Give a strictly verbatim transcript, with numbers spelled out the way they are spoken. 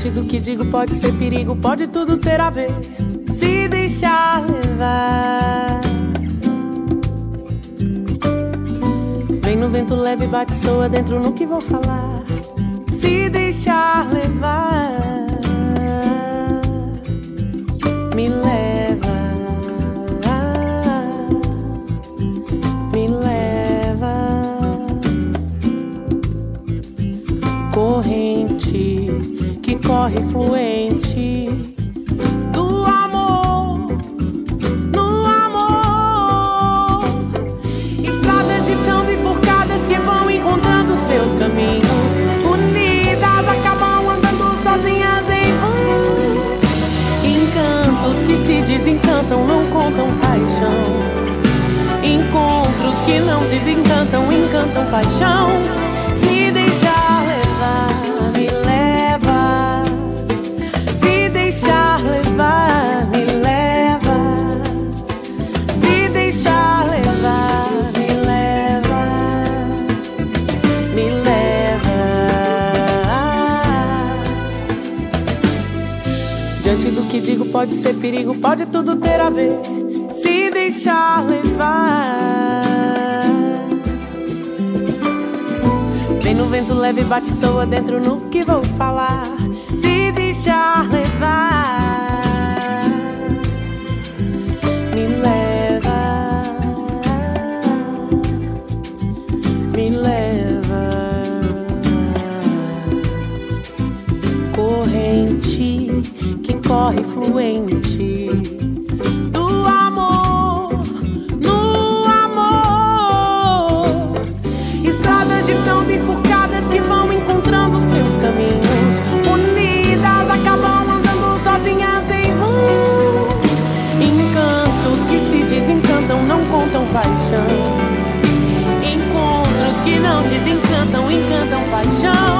Diante do que digo pode ser perigo, pode tudo ter a ver. Se deixar levar. Vem no vento leve, bate, soa dentro no que vou falar. Se deixar levar. Me leva, me leva. Corrente que corre fluente do amor, no amor. Estradas de tão bifurcadas que vão encontrando seus caminhos. Unidas acabam andando sozinhas em vão. Encantos que se desencantam, não contam paixão. Encontros que não desencantam, encantam paixão. Se deixar levar, me leva. Se deixar levar, me leva. Se deixar levar, me leva. Me leva. Diante do que digo pode ser perigo, pode tudo ter a ver. Se deixar levar. Vem no vento leve, bate, soa dentro no que vou falar. Se deixar levar. Me leva. Me leva. Corrente que corre fluente do amor, no amor. Estradas de tão bifurcadas que vão encontrando seus caminhos. Unidas acabam andando sozinhas em vão. Encantos que se desencantam, não contam paixão. Encontros que não desencantam, encantam paixão.